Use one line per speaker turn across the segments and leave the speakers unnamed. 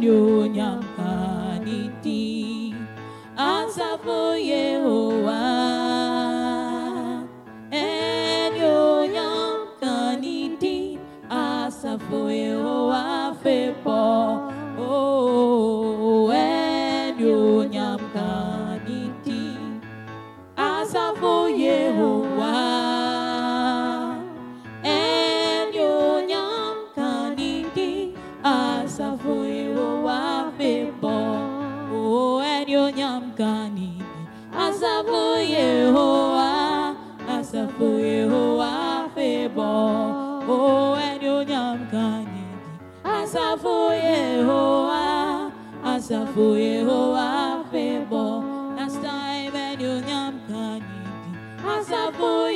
enyo nyamkaniti asafo Yehowa enyo nyamkaniti asafo Yehowa fepo oh enyo nyamkaniti asafo Yehowa enyo nyamkaniti asafo Yehowa fepo oh enyo nyamkaniti asafo Yehowa fepo oh enyo nyamkaniti asafo Yehowa fepo last time enyo nyamkaniti asafo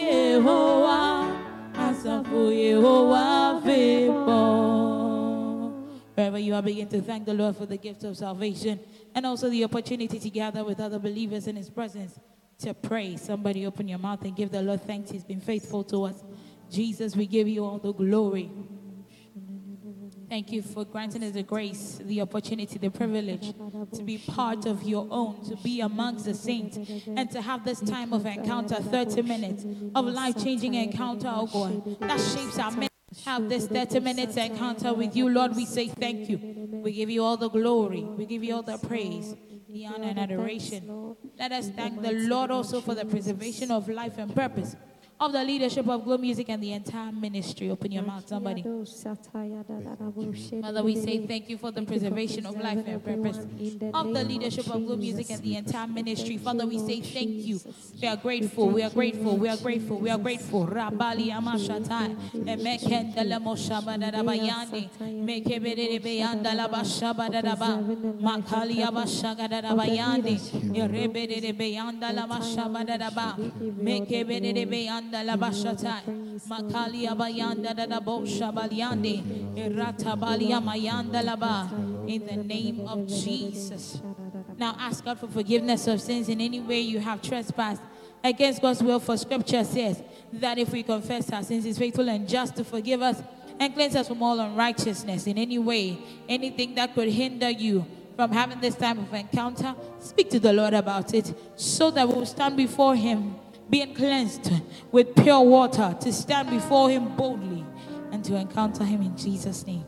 Yehowa fepo. Wherever you are, begin to thank the Lord for the gift of salvation and also the opportunity to gather with other believers in His presence to pray. Somebody open your mouth and give the Lord thanks. He's been faithful to us. Jesus, we give you all the glory. Thank you for granting us the grace, the opportunity, the privilege to be part of your own, to be amongst the saints, and to have this time of encounter, 30 minutes of life-changing encounter, oh God, that shapes our minutes. Have this 30 minutes encounter with you, Lord. We say thank you. We give you all the glory. We give you all the praise, the honor, and adoration. Let us thank the Lord also for the preservation of life and purpose of the leadership of Glow Music and the entire ministry. Open your mouth, somebody. Father, we say thank you for the preservation of life and purpose of the leadership of Glow Music and the entire ministry. Father, we say thank you. We are grateful. We are grateful. We are grateful. We are grateful. Rabali Amashatai, Emekendele Moshabadabayani, Mekebedebeyandala Bashabadaba, Makali Abashagadabayani, Erebedebeyandala Mashabadaba, Mekebedebeyandala. Makali abayanda da bosha baliande erata balia mayanda laba in the name of Jesus. Now ask God for forgiveness of sins in any way you have trespassed against God's will, for Scripture says that if we confess our sins, He's faithful and just to forgive us and cleanse us from all unrighteousness. In any way, anything that could hinder you from having this time of encounter, speak to the Lord about it so that we will stand before Him being cleansed with pure water, to stand before Him boldly and to encounter Him in Jesus' name.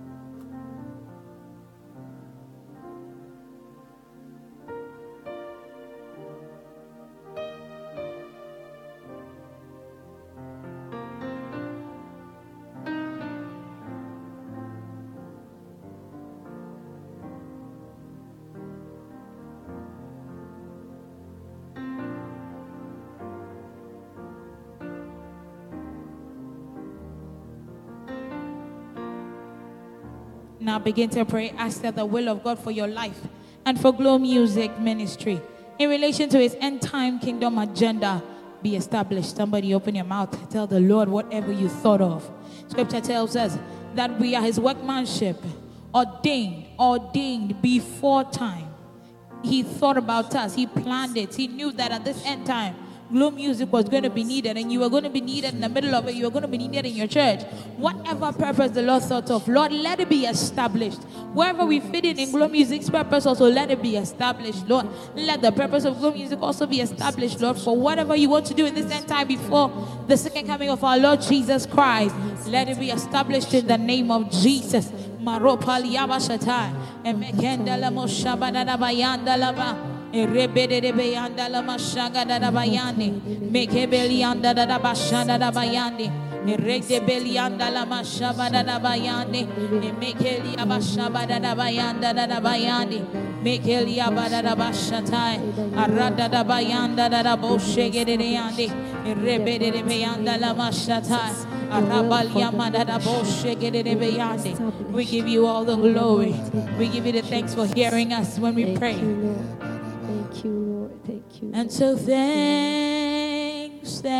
Now begin to pray. Ask that the will of God for your life and for Glow Music Ministry in relation to His end time kingdom agenda be established. Somebody open your mouth. Tell the Lord whatever you thought of. Scripture tells us that we are His workmanship, ordained before time. He thought about us. He planned it. He knew that at this end time, Glow Music was going to be needed, and you were going to be needed in the middle of it. You were going to be needed in your church. Whatever purpose the Lord thought of, Lord, let it be established. Wherever we fit in Glow Music's purpose, also let it be established, Lord. Let the purpose of Glow Music also be established, Lord, for whatever you want to do in this end time before the second coming of our Lord Jesus Christ. Let it be established in the name of Jesus. Maropali Abashatai, Emekendala Moshabada Bayanda Laba. Rebede beyanda la mashaga da bayani, make belianda da bashanda da bayani, Erede belianda la mashaba da bayani, make elia bashaba da bayanda da bayani, make elia bada da bashatai, arada da bayanda da boshege de yandi, rebede beyanda la mashatai, arabalia mada da boshege de beyandi. We give you all the glory. We give you the thanks for hearing us when we pray.
Thank you, Lord. Thank you.
And so thanks,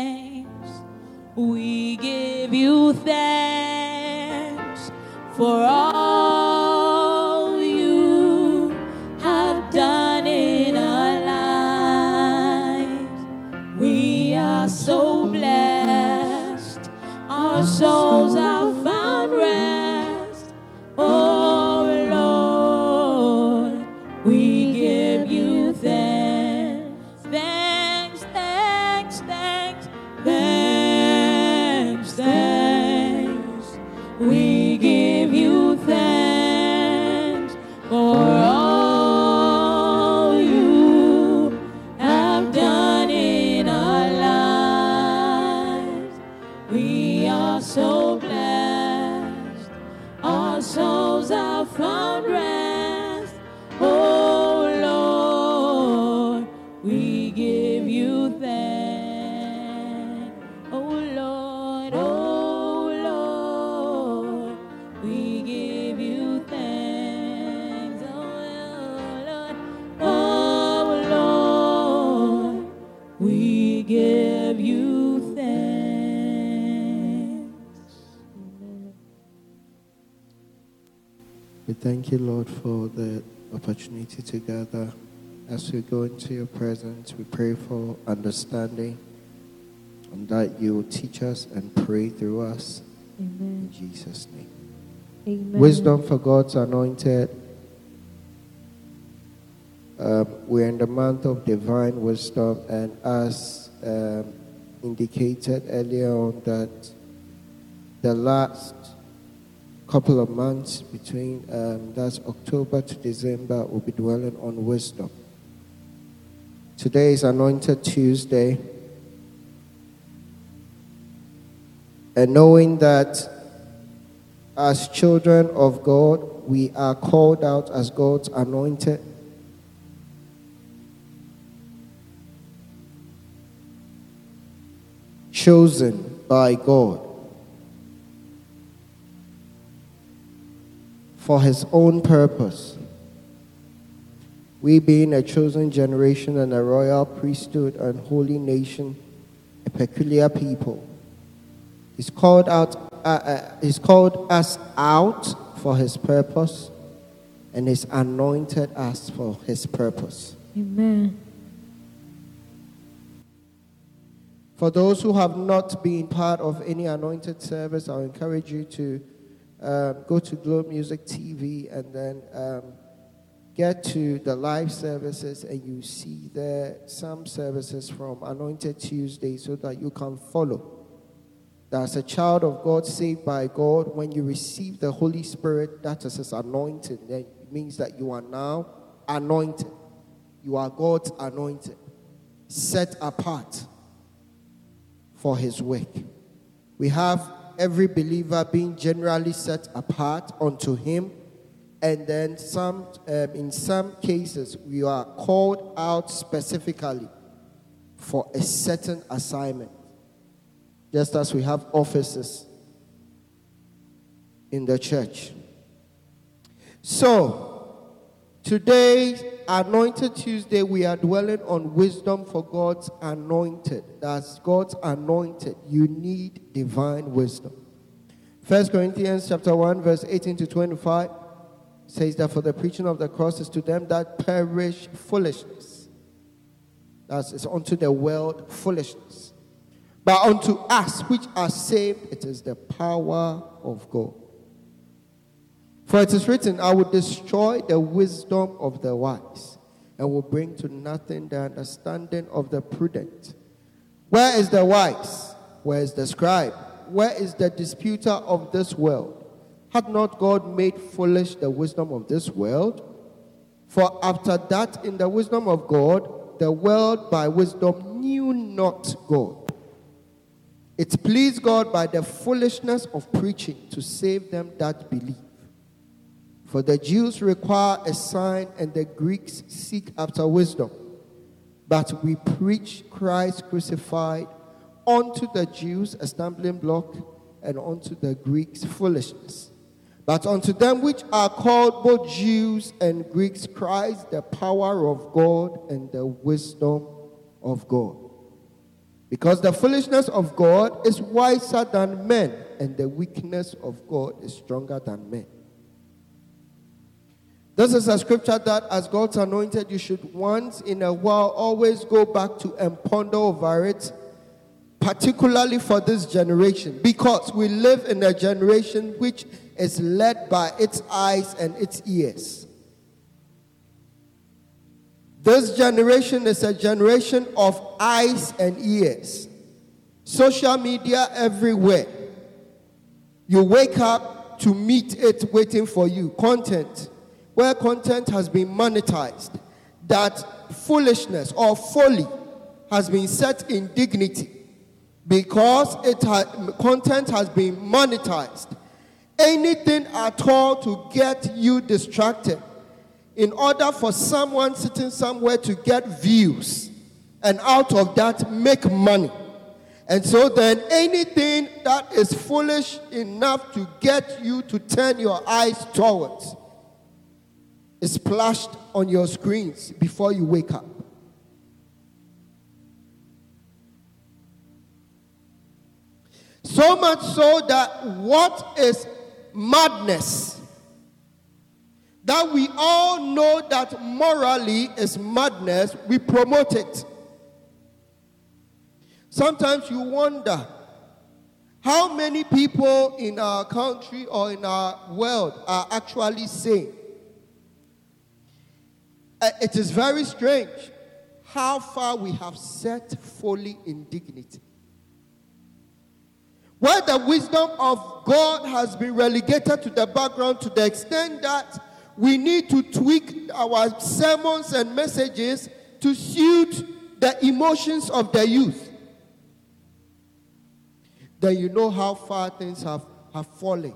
we give you thanks for all you have done in our lives. We are so blessed, our souls have found rest. Oh Lord, souls have found rest. Oh Lord, we give you thanks. Oh Lord, we give you thanks. Oh Lord, we give you thanks.
We thank you, Lord, for the opportunity to gather. As we go into your presence, we pray for understanding and that you will teach us and pray through us.
Amen.
In Jesus' name.
Amen.
Wisdom for God's anointed. We're in the month of divine wisdom, and as indicated earlier on, that the last couple of months between that's October to December, we'll be dwelling on wisdom. Today is Anointed Tuesday, and knowing that as children of God, we are called out as God's anointed, chosen by God for his own purpose. We being a chosen generation and a royal priesthood and holy nation, a peculiar people. He's called us out for his purpose, and he's anointed us for his purpose.
Amen.
For those who have not been part of any anointed service, I'll encourage you to go to Globe Music TV and then get to the live services, and you see there some services from Anointed Tuesday so that you can follow. As a child of God, saved by God, when you receive the Holy Spirit, that is his anointing. Then it means that you are now anointed. You are God's anointed, set apart for his work. We have every believer being generally set apart unto him, and then in some cases we are called out specifically for a certain assignment, just as we have offices in the church. So today, Anointed Tuesday, we are dwelling on wisdom for God's anointed. That's God's anointed. You need divine wisdom. 1 Corinthians chapter 1, verse 18 to 25 says that for the preaching of the cross is to them that perish foolishness. That is unto the world foolishness. But unto us which are saved, it is the power of God. For it is written, I will destroy the wisdom of the wise, and will bring to nothing the understanding of the prudent. Where is the wise? Where is the scribe? Where is the disputer of this world? Had not God made foolish the wisdom of this world? For after that, in the wisdom of God, the world by wisdom knew not God. It pleased God by the foolishness of preaching to save them that believe. For the Jews require a sign, and the Greeks seek after wisdom. But we preach Christ crucified, unto the Jews a stumbling block, and unto the Greeks foolishness. But unto them which are called both Jews and Greeks, Christ the power of God and the wisdom of God. Because the foolishness of God is wiser than men, and the weakness of God is stronger than men. This is a scripture that as God's anointed, you should once in a while always go back to and ponder over it, particularly for this generation, because we live in a generation which is led by its eyes and its ears. This generation is a generation of eyes and ears. Social media everywhere. You wake up to meet it waiting for you. Content. Where content has been monetized, that foolishness or folly has been set in dignity because content has been monetized. anything at all to get you distracted, in order for someone sitting somewhere to get views, and out of that make money. And so then anything that is foolish enough to get you to turn your eyes towards is splashed on your screens before you wake up. So much so that what is madness, that we all know that morally is madness, we promote it. Sometimes you wonder how many people in our country or in our world are actually sane. It is very strange how far we have set folly in dignity. Where the wisdom of God has been relegated to the background to the extent that we need to tweak our sermons and messages to suit the emotions of the youth. Then you know how far things have fallen.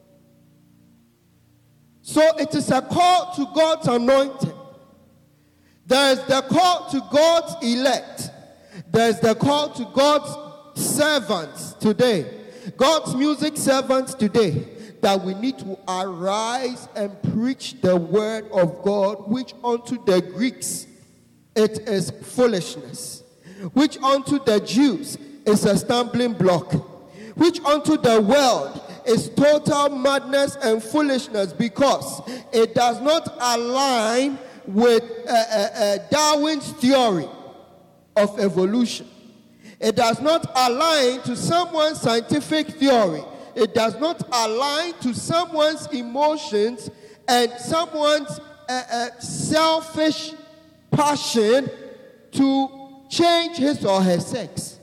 So it is a call to God's anointed. There is the call to God's elect. There is the call to God's servants today. God's music servants today. That we need to arise and preach the word of God, which unto the Greeks it is foolishness, which unto the Jews is a stumbling block, which unto the world is total madness and foolishness, because it does not align with Darwin's theory of evolution. It does not align to someone's scientific theory. It does not align to someone's emotions and someone's selfish passion to change his or her sex.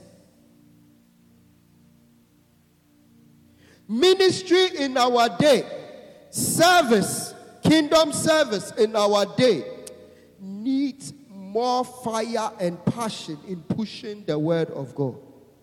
Ministry in our day, service, kingdom service in our day needs more fire and passion in pushing the word of God.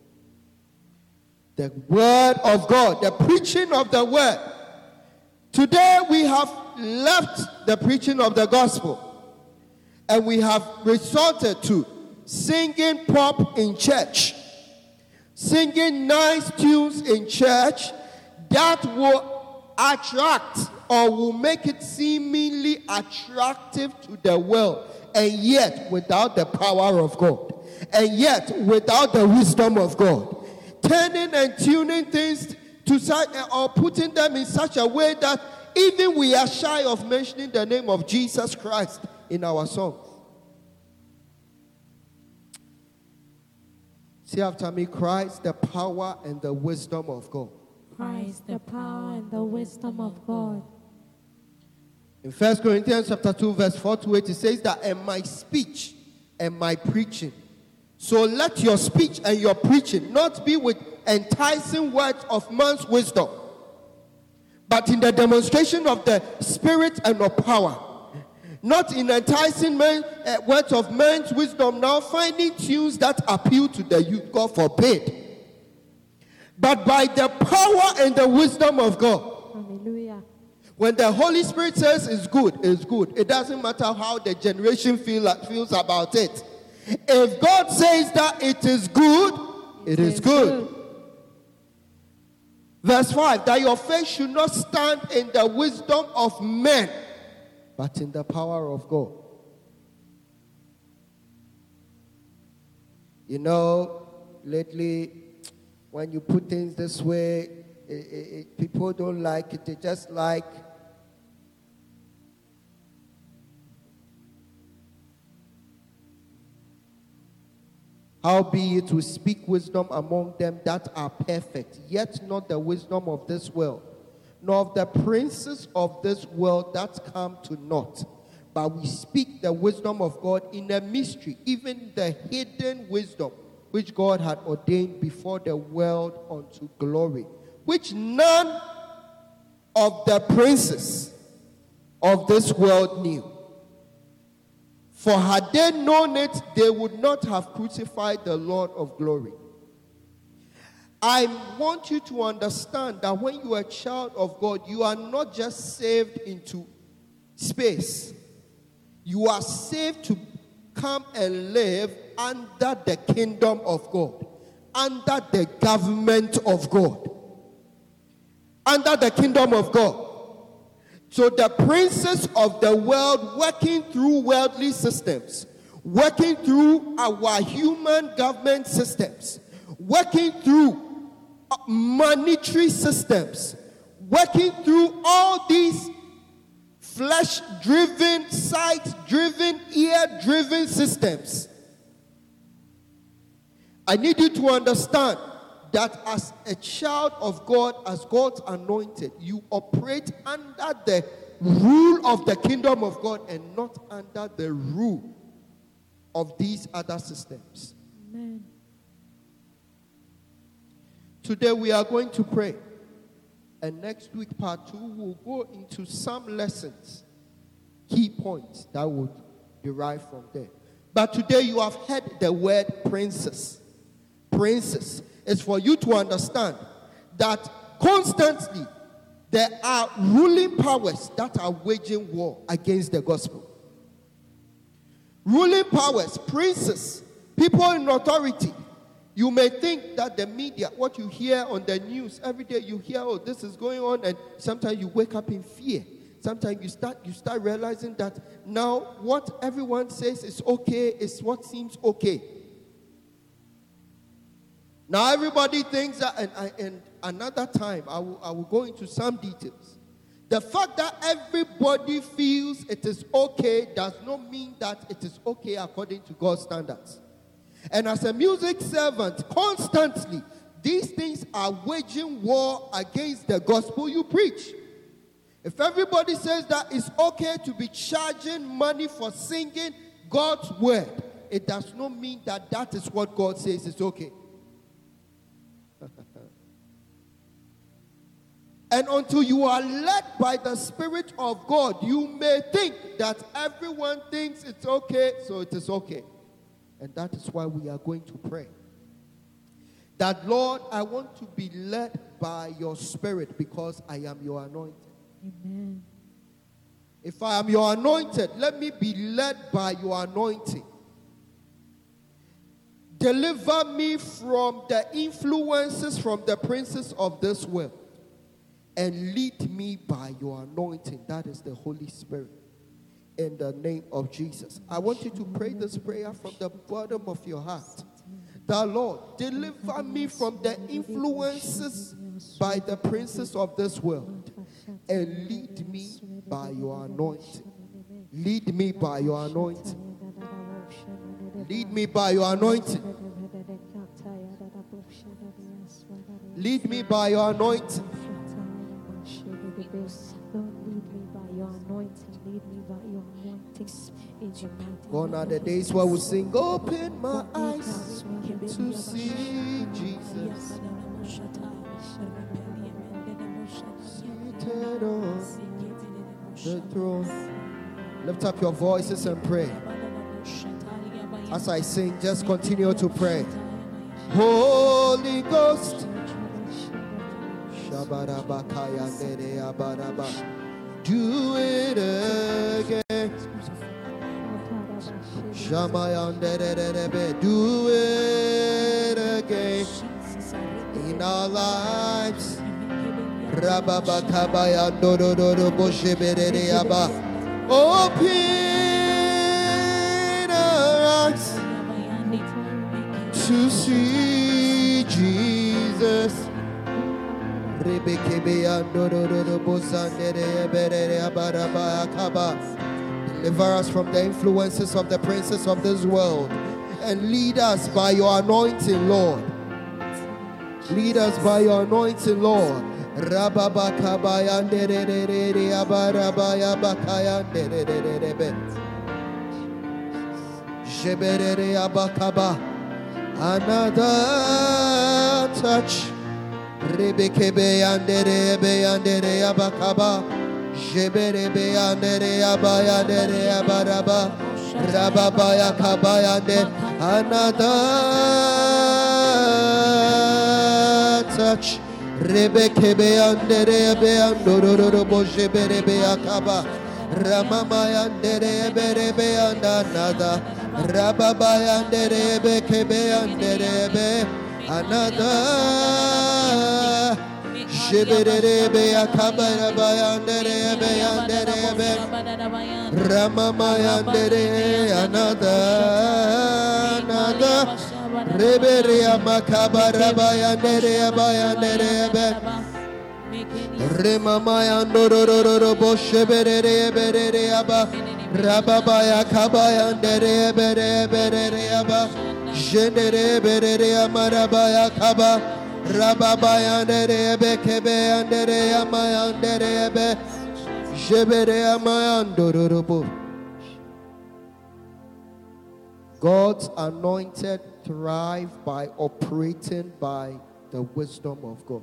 The word of God, the preaching of the word. Today we have left the preaching of the gospel and we have resorted to singing pop in church, singing nice tunes in church that will attract or will make it seemingly attractive to the world, and yet without the power of God, and yet without the wisdom of God. Turning and tuning things to such, or putting them in such a way that even we are shy of mentioning the name of Jesus Christ in our songs. Say after me, Christ, the power and the wisdom of God.
Christ, the power and the wisdom of God.
In 1 Corinthians chapter 2, verse 4 to 8, it says that, and my speech and my preaching. So let your speech and your preaching not be with enticing words of man's wisdom, but in the demonstration of the Spirit and of power. Not in enticing words of man's wisdom, now finding tunes that appeal to the youth, God forbid. But by the power and the wisdom of God.
Hallelujah.
When the Holy Spirit says it's good, it's good. It doesn't matter how the generation feels about it. If God says that it is good, it is good. Verse 5, that your faith should not stand in the wisdom of men, but in the power of God. You know, lately, when you put things this way, people don't like it. They just like howbeit we speak wisdom among them that are perfect, yet not the wisdom of this world, nor of the princes of this world that come to naught. But we speak the wisdom of God in a mystery, even the hidden wisdom which God had ordained before the world unto glory, which none of the princes of this world knew. For had they known it, they would not have crucified the Lord of glory. I want you to understand that when you are a child of God, you are not just saved into space. You are saved to come and live under the kingdom of God, under the government of God, under the kingdom of God. So the princes of the world, working through worldly systems, working through our human government systems, working through monetary systems, working through all these flesh-driven, sight-driven, ear-driven systems. I need you to understand that as a child of God, as God's anointed, you operate under the rule of the kingdom of God and not under the rule of these other systems.
Amen.
Today we are going to pray. And next week, part 2, we'll go into some lessons, key points that would derive from there. But today you have heard the word princess. Princess is for you to understand that constantly there are ruling powers that are waging war against the gospel. Ruling powers, princes, people in authority. You may think that the media, what you hear on the news, every day you hear, oh, this is going on, and sometimes you wake up in fear. Sometimes you start realizing that now what everyone says is okay is what seems okay. Now everybody thinks that, and another time I will go into some details. The fact that everybody feels it is okay does not mean that it is okay according to God's standards. And as a music servant, constantly, these things are waging war against the gospel you preach. If everybody says that it's okay to be charging money for singing God's word, it does not mean that that is what God says is okay. And until you are led by the Spirit of God, you may think that everyone thinks it's okay, so it is okay. And that is why we are going to pray. That, Lord, I want to be led by your Spirit because I am your anointed.
Amen.
If I am your anointed, let me be led by your anointing. Deliver me from the influences from the princes of this world. And lead me by your anointing. That is the Holy Spirit. In the name of Jesus. I want you to pray this prayer from the bottom of your heart. The Lord, deliver me from the influences by the princes of this world. And lead me by your anointing. Lead me by your anointing. Lead me by your anointing. Lead me by your anointing.
Lord, lead me by your anointing. Lead me by your anointing.
Gone are the days where we sing, open my eyes to see Jesus. Seated on the throne. Lift up your voices and pray. As I sing, just continue to pray. Holy Ghost. Do it again. Do it again in our lives. Open our eyes to see Jesus. Deliver us from the influences of the princes of this world and lead us by your anointing, Lord. Lead us by your anointing, Lord. Another touch. Rebekebe andere be andere abakaba jeberebe andere abaya andere abaraba rababaya kabaya ande another Marach Rebeke Beandere Beandoro Bojebere Beakaba Ramamayandere Berebeanda Nada Rababayandere Beke Beandere Another Shibere Beakabara Bayandere Beandere Ramamayandere another Reberia Makabara Bayandere Bayandere Remamayandoro Boshebere Bereaba Rababaya Kabayandere Bereaba Jendere Berea Marabaya Kaba Rababayandere Bekebe Andere Amayandere God's anointed thrive by operating by the wisdom of God.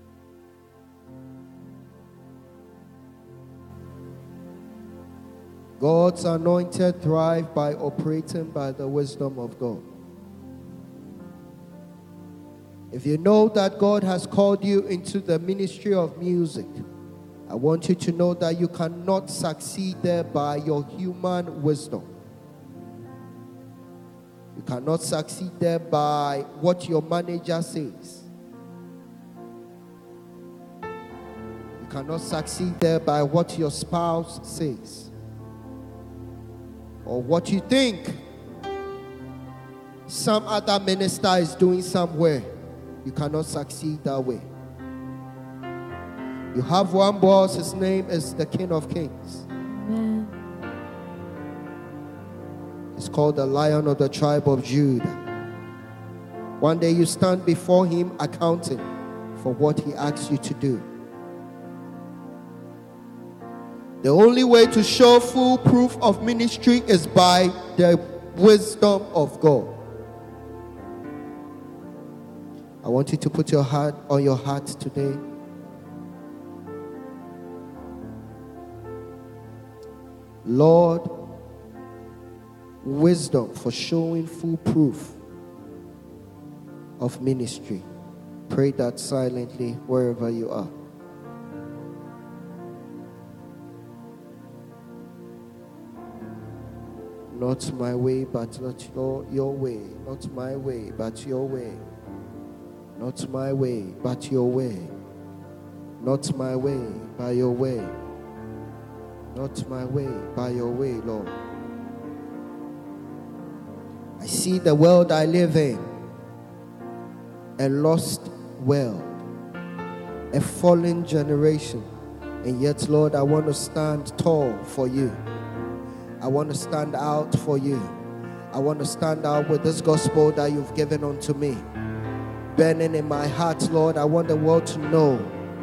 God's anointed thrive by operating by the wisdom of God. If you know that God has called you into the ministry of music, I want you to know that you cannot succeed there by your human wisdom. You cannot succeed there by what your manager says. You cannot succeed there by what your spouse says. Or what you think some other minister is doing somewhere. You cannot succeed that way. You have one boss, his name is the King of Kings.
Amen.
It's called the Lion of the tribe of Judah. One day you stand before him accounting for what he asks you to do. The only way to show full proof of ministry is by the wisdom of God. I want you to put your heart on your heart today. Lord, wisdom for showing full proof of ministry. Pray that silently wherever you are. Not my way, but not your way. Not my way, but your way. Not my way, but your way. Not my way, by your way. Not my way, by your way, Lord. I see the world I live in, a lost world, a fallen generation. And yet, Lord, I want to stand tall for you. I want to stand out for you. I want to stand out with this gospel that you've given unto me. Burning in my heart, Lord, I want the world to know.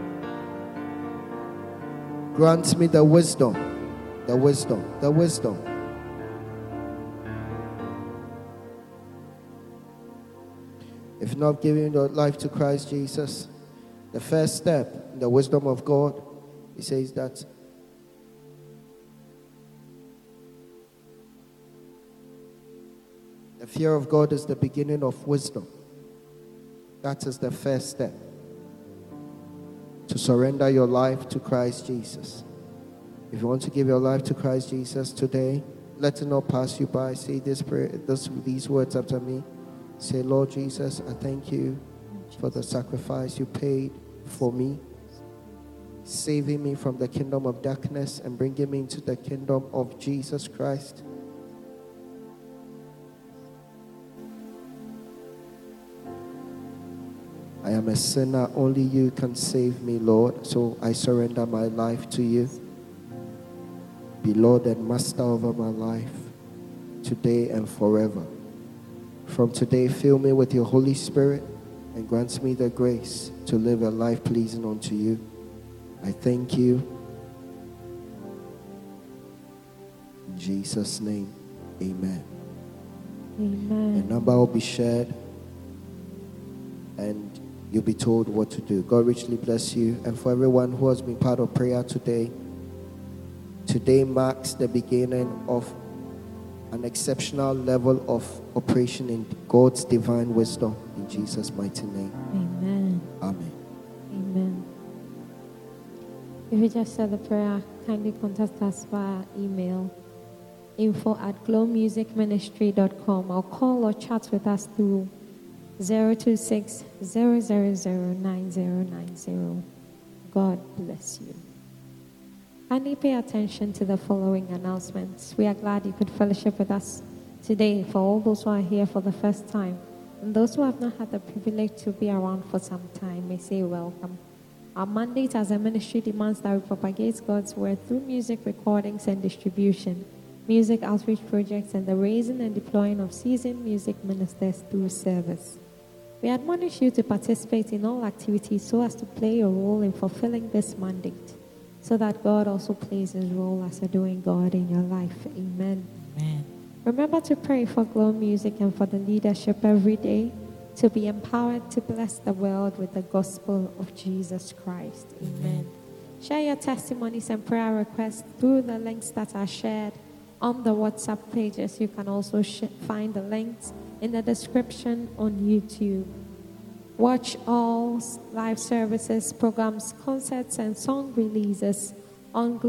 Grant me the wisdom, the wisdom, the wisdom. If not giving your life to Christ Jesus, the first step in the wisdom of God, he says that the fear of God is the beginning of wisdom. That is the first step. To surrender your life to Christ Jesus. If you want to give your life to Christ Jesus today, let it not pass you by. Say this prayer, these words after me. Say, Lord Jesus, I thank you for the sacrifice you paid for me, saving me from the kingdom of darkness and bringing me into the kingdom of Jesus Christ. I am a sinner. Only you can save me, Lord. So I surrender my life to you. Be Lord and Master over my life, today and forever. From today, fill me with your Holy Spirit and grant me the grace to live a life pleasing unto you. I thank you. In Jesus' name, amen.
Amen.
A number will be shared and you'll be told what to do. God richly bless you. And for everyone who has been part of prayer today, today marks the beginning of an exceptional level of operation in God's divine wisdom. In Jesus' mighty name.
Amen.
Amen.
we just said the prayer, kindly contact us via email info@glowmusicministry.com or call or chat with us through 026 000 9090. God bless you. Kindly pay attention to the following announcements. We are glad you could fellowship with us today. For all those who are here for the first time and those who have not had the privilege to be around for some time, may say welcome. Our mandate as a ministry demands that we propagate God's word through music recordings and distribution, music outreach projects, and the raising and deploying of seasoned music ministers through service. We admonish you to participate in all activities so as to play a role in fulfilling this mandate, so that God also plays his role as a doing God in your life. Amen.
Amen.
Remember to pray for Glow Music and for the leadership every day, to be empowered to bless the world with the gospel of Jesus Christ. Amen. Share your testimonies and prayer requests through the links that are shared on the WhatsApp pages. You can also find the links in the description on YouTube. Watch all live services, programs, concerts, and song releases on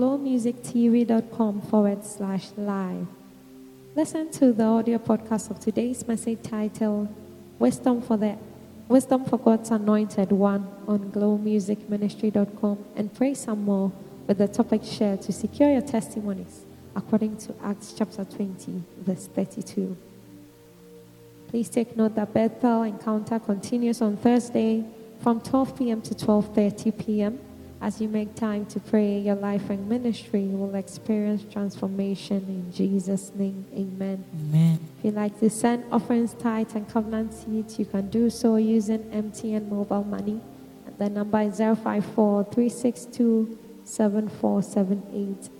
glowmusictv.com/live. Listen to the audio podcast of today's message titled Wisdom for God's Anointed One on glowmusicministry.com and pray some more with the topic shared to secure your testimonies according to Acts chapter 20, verse 32. Please take note that Bethel Encounter continues on Thursday from 12 p.m. to 12:30 p.m. As you make time to pray, your life and ministry will experience transformation in Jesus' name. Amen.
Amen.
If you'd like to send offerings, tithes, and covenant seeds, you can do so using MTN mobile money. The number is 054-362-7478.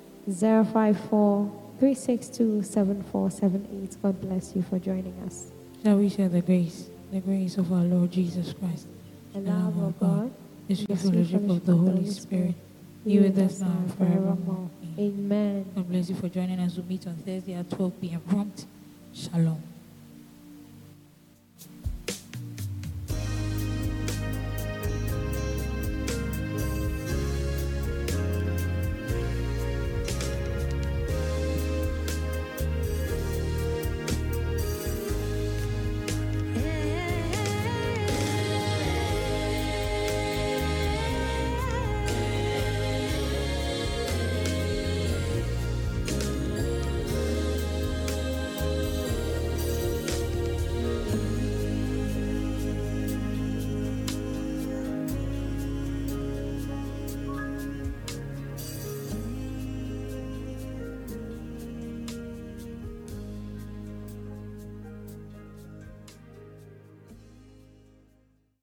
054-362-7478. God bless you for joining us.
Shall we share the grace of our Lord Jesus Christ,
The love of God,
the sweet fellowship of the Holy Spirit, be with us now and forevermore.
Amen.
God bless you for joining us. We'll meet on Thursday at 12 p.m. prompt. Shalom.